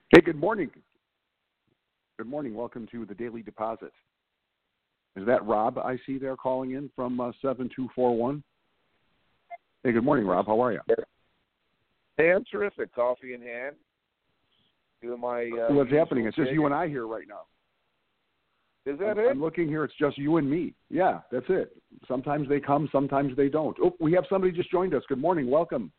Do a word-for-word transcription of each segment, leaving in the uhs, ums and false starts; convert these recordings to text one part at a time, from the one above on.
Hey, good morning. Good morning. Welcome to the Daily Deposit. Is that Rob I see there calling in from uh, seven two four one? Hey, good morning, Rob. How are you? Hey, I'm terrific. Coffee in hand. Doing my. Uh, What's happening? It's just you and I here right now. Is that I'm, it? I'm looking here. It's just you and me. Yeah, that's it. Sometimes they come, sometimes they don't. Oh, we have somebody just joined us. Good morning. Welcome.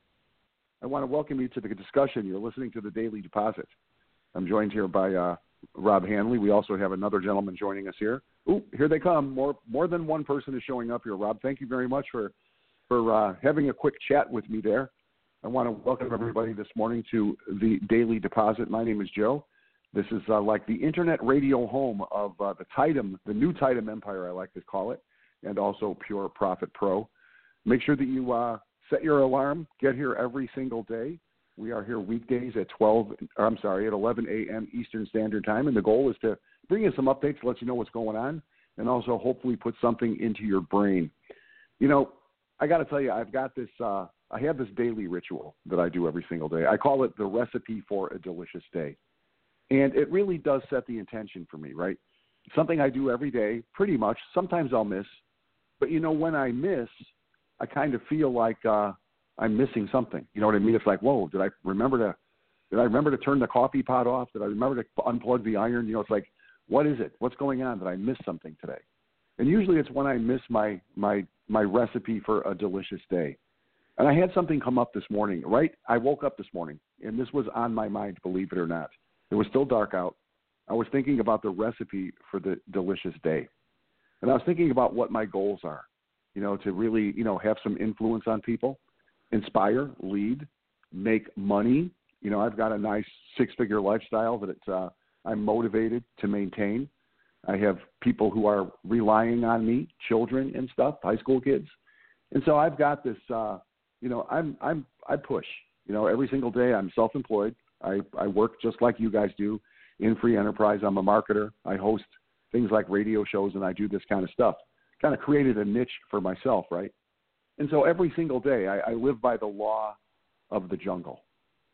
I want to welcome you to the discussion. You're listening to the Daily Deposit. I'm joined here by uh, Rob Hanley. We also have another gentleman joining us here. Oh, here they come. More more than one person is showing up here, Rob. Thank you very much for, for uh, having a quick chat with me there. I want to welcome everybody this morning to the Daily Deposit. My name is Joe. This is uh, like the internet radio home of uh, the Titum, the new Titum Empire, I like to call it, and also Pure Profit Pro. Make sure that you uh, set your alarm. Get here every single day. We are here weekdays at twelve. Or I'm sorry, at eleven a.m. Eastern Standard Time, and the goal is to bring you some updates, let you know what's going on, and also hopefully put something into your brain. You know, I got to tell you, I've got this. Uh, I have this daily ritual that I do every single day. I call it the recipe for a delicious day, and it really does set the intention for me. Right, it's something I do every day, pretty much. Sometimes I'll miss, but you know, when I miss, I kind of feel like. Uh, I'm missing something. You know what I mean? It's like, whoa, did I remember to did I remember to turn the coffee pot off? Did I remember to unplug the iron? You know, it's like, what is it? What's going on? Did I miss something today? And usually it's when I miss my my my recipe for a delicious day. And I had something come up this morning, right? I woke up this morning, and this was on my mind, believe it or not. It was still dark out. I was thinking about the recipe for the delicious day. And I was thinking about what my goals are, you know, to really, you know, have some influence on people. Inspire, lead, make money. You know, I've got a nice six-figure lifestyle that it's, uh, I'm motivated to maintain. I have people who are relying on me, children and stuff, high school kids. And so I've got this, uh, you know, I'm, I'm, I push, you know, every single day. I'm self-employed. I, I work just like you guys do in free enterprise. I'm a marketer. I host things like radio shows, and I do this kind of stuff. Kind of created a niche for myself, right? And so every single day, I, I live by the law of the jungle.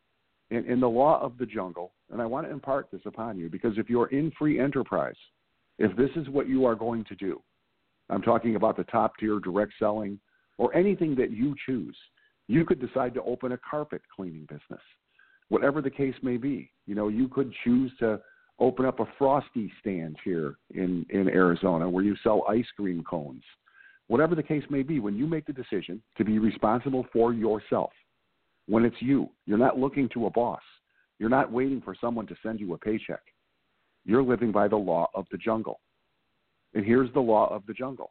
In, in the law of the jungle, and I want to impart this upon you, because if you're in free enterprise, if this is what you are going to do, I'm talking about the top tier direct selling or anything that you choose, you could decide to open a carpet cleaning business, whatever the case may be. You know, you could choose to open up a Frosty stand here in, in Arizona where you sell ice cream cones. Whatever the case may be, when you make the decision to be responsible for yourself, when it's you, you're not looking to a boss. You're not waiting for someone to send you a paycheck. You're living by the law of the jungle. And here's the law of the jungle.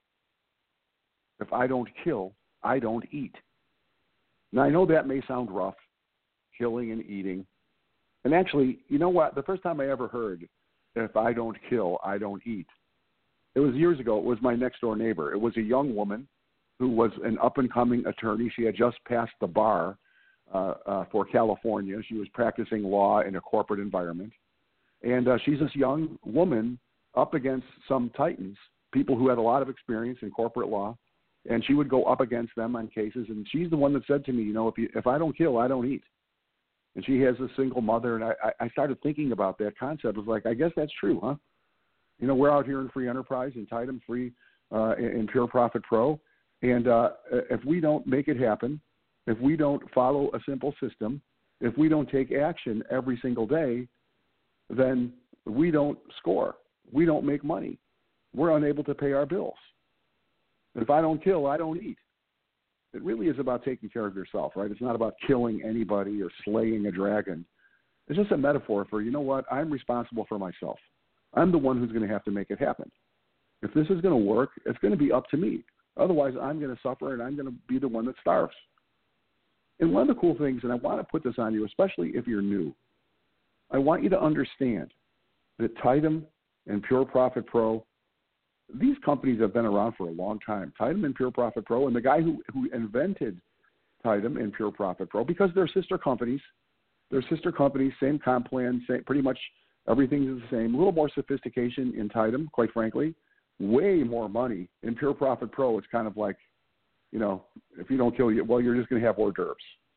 If I don't kill, I don't eat. Now, I know that may sound rough, killing and eating. And actually, you know what? The first time I ever heard, if I don't kill, I don't eat, it was years ago. It was my next-door neighbor. It was a young woman who was an up-and-coming attorney. She had just passed the bar uh, uh, for California. She was practicing law in a corporate environment. And uh, she's this young woman up against some titans, people who had a lot of experience in corporate law, and she would go up against them on cases. And she's the one that said to me, you know, if, you, if I don't kill, I don't eat. And she has a single mother, and I, I started thinking about that concept. I was like, I guess that's true, huh? You know, we're out here in free enterprise, in Titum, free, uh, in Pure Profit Pro. And uh, if we don't make it happen, if we don't follow a simple system, if we don't take action every single day, then we don't score. We don't make money. We're unable to pay our bills. If I don't kill, I don't eat. It really is about taking care of yourself, right? It's not about killing anybody or slaying a dragon. It's just a metaphor for, you know what, I'm responsible for myself. I'm the one who's going to have to make it happen. If this is going to work, it's going to be up to me. Otherwise, I'm going to suffer, and I'm going to be the one that starves. And one of the cool things, and I want to put this on you, especially if you're new, I want you to understand that Titum and Pure Profit Pro, these companies have been around for a long time. Titum and Pure Profit Pro, and the guy who, who invented Titum and Pure Profit Pro, because they're sister companies, they're sister companies, same comp plan, same, pretty much everything is the same. A little more sophistication in Titum, quite frankly. Way more money. In Pure Profit Pro, it's kind of like, you know, if you don't kill you, well, you're just going to have hors d'oeuvres.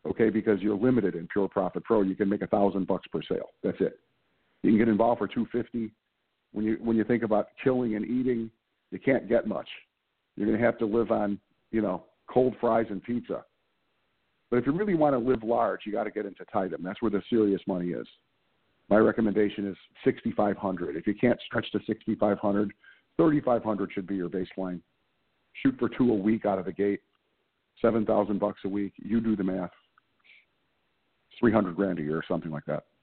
okay, because you're limited in Pure Profit Pro. You can make a thousand bucks per sale. That's it. You can get involved for two fifty. When you when you think about killing and eating, you can't get much. You're going to have to live on, you know, cold fries and pizza. But if you really want to live large, you got to get into Titan. That's where the serious money is. My recommendation is sixty-five hundred. If you can't stretch to sixty-five hundred, thirty-five hundred should be your baseline. Shoot for two a week out of the gate, seven thousand bucks a week. You do the math. three hundred grand a year or something like that.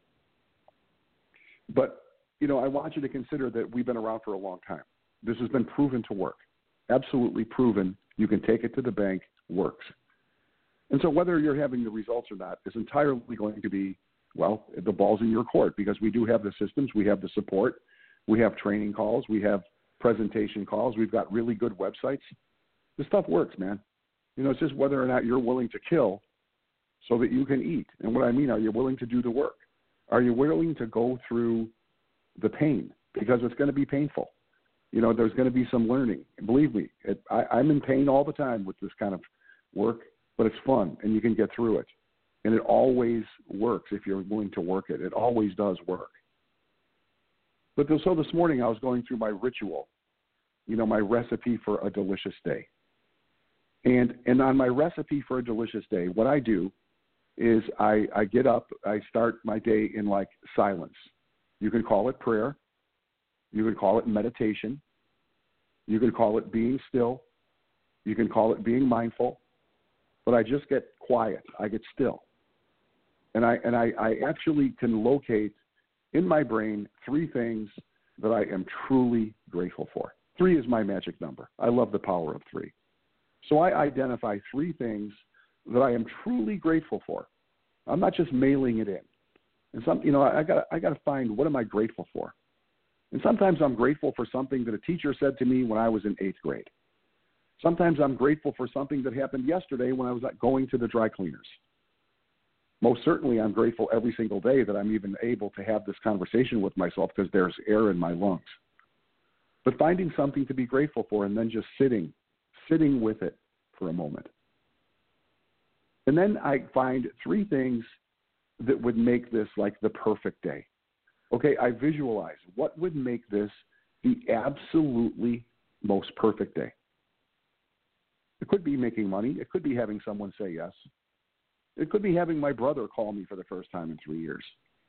But, you know, I want you to consider that we've been around for a long time. This has been proven to work. Absolutely proven. You can take it to the bank, works. And so whether you're having the results or not is entirely going to be, well, the ball's in your court, because we do have the systems, we have the support, we have training calls, we have presentation calls, we've got really good websites. This stuff works, man. You know, it's just whether or not you're willing to kill so that you can eat. And what I mean, are you willing to do the work? Are you willing to go through the pain? Because it's going to be painful. You know, there's going to be some learning. Believe me, it, I, I'm in pain all the time with this kind of work, but it's fun, and you can get through it. And it always works if you're willing to work it. It always does work. But th- so this morning I was going through my ritual, you know, my recipe for a delicious day. And and on my recipe for a delicious day, what I do is I, I get up, I start my day in like silence. You can call it prayer. You can call it meditation. You can call it being still. You can call it being mindful. But I just get quiet. I get still. And I and I, I actually can locate in my brain three things that I am truly grateful for. Three is my magic number. I love the power of three. So I identify three things that I am truly grateful for. I'm not just mailing it in. And some, you know, I got I got to find, what am I grateful for? And sometimes I'm grateful for something that a teacher said to me when I was in eighth grade. Sometimes I'm grateful for something that happened yesterday when I was going to the dry cleaners. Most certainly I'm grateful every single day that I'm even able to have this conversation with myself, because there's air in my lungs. But finding something to be grateful for and then just sitting, sitting with it for a moment. And then I find three things that would make this like the perfect day. Okay, I visualize what would make this the absolutely most perfect day. It could be making money. It could be having someone say yes. It could be having my brother call me for the first time in three years.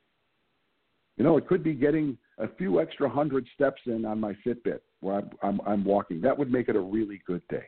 You know, it could be getting a few extra hundred steps in on my Fitbit where I'm, I'm, I'm walking. That would make it a really good day.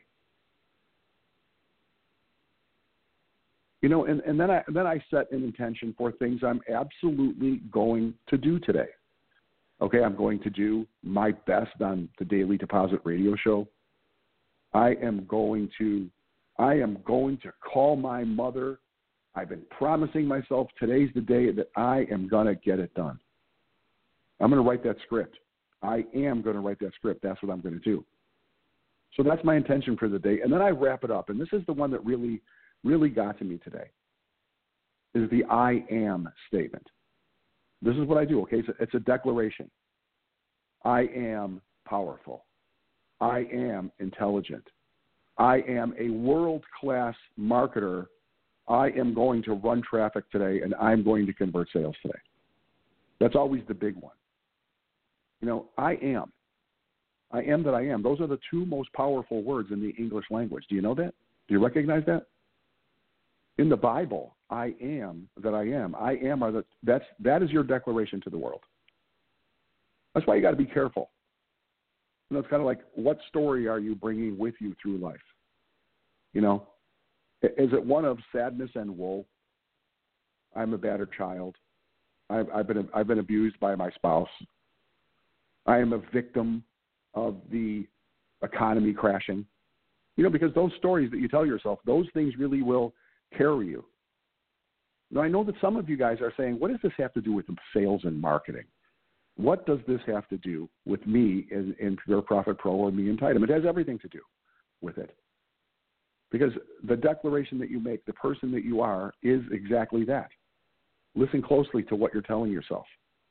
You know, and, and then I then I set an intention for things I'm absolutely going to do today. Okay, I'm going to do my best on the Daily Deposit radio show. I am going to I am going to call my mother. I've been promising myself today's the day that I am going to get it done. I'm going to write that script. I am going to write that script. That's what I'm going to do. So that's my intention for the day. And then I wrap it up. And this is the one that really, really got to me today, is the I am statement. This is what I do, okay? It's a, it's a declaration. I am powerful. I am intelligent. I am a world-class marketer. I am going to run traffic today, and I'm going to convert sales today. That's always the big one. You know, I am. I am that I am. Those are the two most powerful words in the English language. Do you know that? Do you recognize that? In the Bible, I am that I am. I am are the, that's, that is your declaration to the world. That's why you got to be careful. You know, it's kind of like, what story are you bringing with you through life? You know, is it one of sadness and woe? I'm a battered child. I've, I've been I've been abused by my spouse. I am a victim of the economy crashing. You know, because those stories that you tell yourself, those things really will carry you. Now, I know that some of you guys are saying, what does this have to do with sales and marketing? What does this have to do with me in, in Pure Profit Pro or me in Titan? It has everything to do with it. Because the declaration that you make, the person that you are, is exactly that. Listen closely to what you're telling yourself.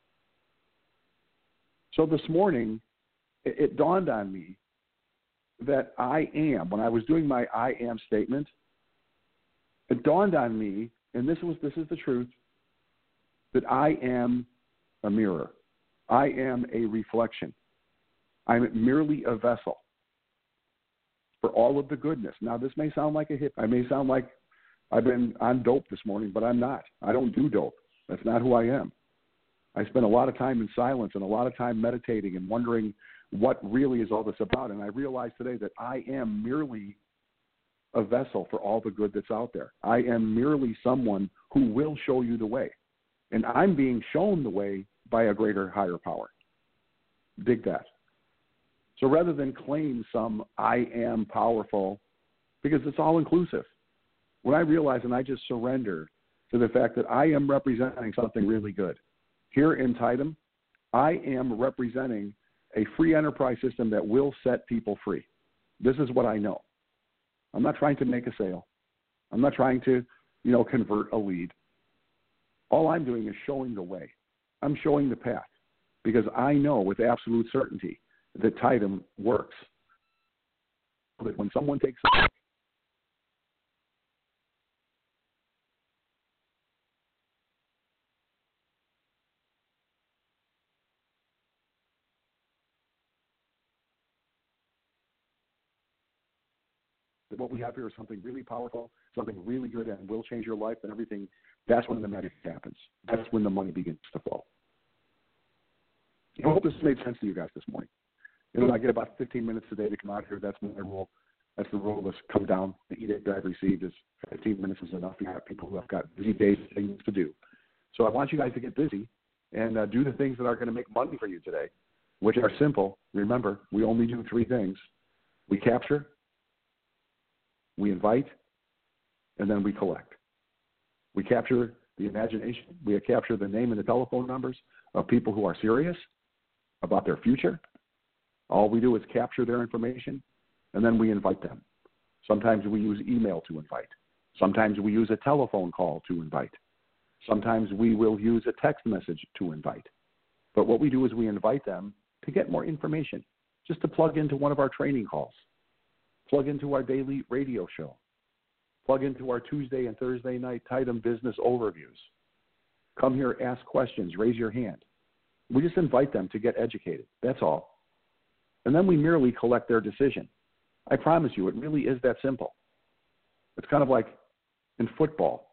So this morning, it, it dawned on me that I am, when I was doing my I am statement, it dawned on me and this was this is the truth, that I am a mirror. I am a reflection. I'm merely a vessel for all of the goodness. Now, this may sound like a hip. I may sound like I've been on dope this morning, but I'm not. I don't do dope. That's not who I am. I spend a lot of time in silence and a lot of time meditating and wondering what really is all this about. And I realize today that I am merely a vessel for all the good that's out there. I am merely someone who will show you the way. And I'm being shown the way by a greater, higher power. Dig that. So rather than claim some I am powerful, because it's all inclusive, when I realize and I just surrender to the fact that I am representing something really good. Here in Titan, I am representing a free enterprise system that will set people free. This is what I know. I'm not trying to make a sale. I'm not trying to, you know, convert a lead. All I'm doing is showing the way. I'm showing the path because I know with absolute certainty that Titan works. That when someone takes a what we have here is something really powerful, something really good, and will change your life and everything. That's when the magic happens. That's when the money begins to flow. I hope this made sense to you guys this morning. You know, I get about fifteen minutes a day to come out here. That's my rule. That's the rule that's come down. The edict I've received is fifteen minutes is enough. You have people who have got busy days and things to do. So I want you guys to get busy and uh, do the things that are going to make money for you today, which are simple. Remember, we only do three things. We capture, we invite, and then we collect. We capture the imagination. We capture the name and the telephone numbers of people who are serious about their future. All we do is capture their information, and then we invite them. Sometimes we use email to invite. Sometimes we use a telephone call to invite. Sometimes we will use a text message to invite. But what we do is we invite them to get more information, just to plug into one of our training calls, plug into our daily radio show, plug into our Tuesday and Thursday night Titan business overviews. Come here, ask questions, raise your hand. We just invite them to get educated. That's all. And then we merely collect their decision. I promise you, it really is that simple. It's kind of like in football.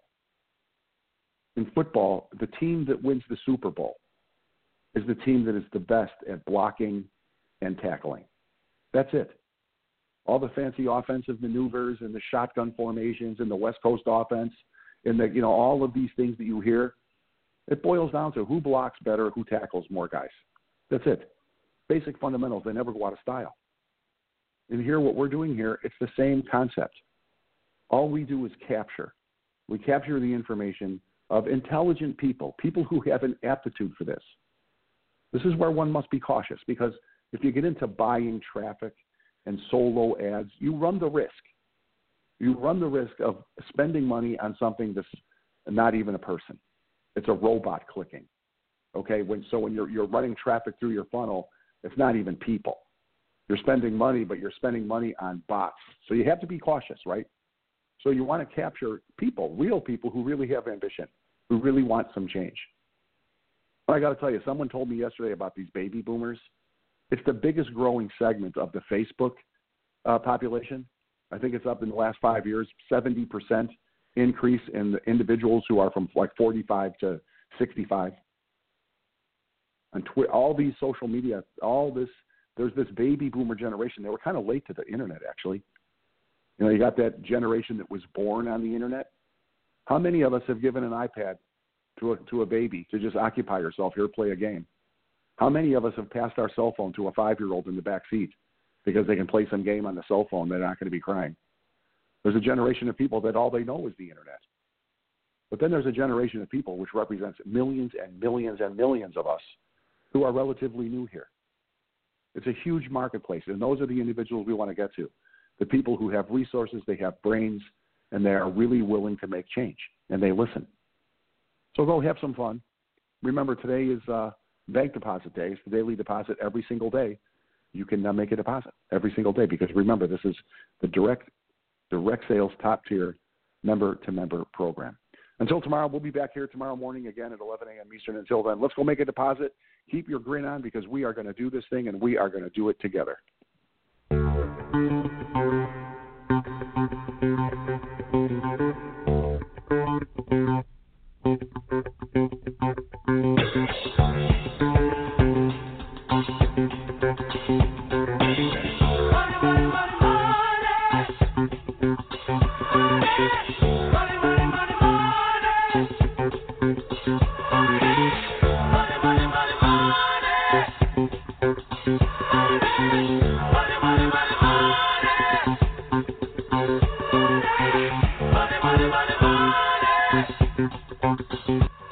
In football, the team that wins the Super Bowl is the team that is the best at blocking and tackling. That's it. All the fancy offensive maneuvers and the shotgun formations and the West Coast offense and the, you know, all of these things that you hear, it boils down to who blocks better, who tackles more guys. That's it. Basic fundamentals. They never go out of style. And here, what we're doing here, it's the same concept. All we do is capture. We capture the information of intelligent people, people who have an aptitude for this. This is where one must be cautious, because if you get into buying traffic and solo ads, you run the risk. You run the risk of spending money on something that's not even a person. It's a robot clicking. Okay, when, so when you're, you're running traffic through your funnel, it's not even people. You're spending money, but you're spending money on bots. So you have to be cautious, right? So you want to capture people, real people who really have ambition, who really want some change. But I got to tell you, someone told me yesterday about these baby boomers. It's the biggest growing segment of the Facebook uh, population. I think it's up in the last five years, seventy percent increase in the individuals who are from like forty-five to sixty-five. On Twi- all these social media, all this, there's this baby boomer generation. They were kind of late to the internet, actually. You know, you got that generation that was born on the internet. How many of us have given an iPad to a, to a baby to just occupy yourself, here, play a game? How many of us have passed our cell phone to a five-year-old in the back seat because they can play some game on the cell phone, they're not going to be crying? There's a generation of people that all they know is the internet. But then there's a generation of people which represents millions and millions and millions of us who are relatively new here. It's a huge marketplace, and those are the individuals we want to get to, the people who have resources, they have brains, and they are really willing to make change, and they listen. So go have some fun. Remember, today is uh, bank deposit day. It's the daily deposit every single day. You can uh, make a deposit every single day because, remember, this is the direct direct sales top-tier member-to-member program. Until tomorrow, we'll be back here tomorrow morning again at eleven a.m. Eastern. Until then, let's go make a deposit. Keep your grin on because we are going to do this thing and we are going to do it together. Money, money, money, money.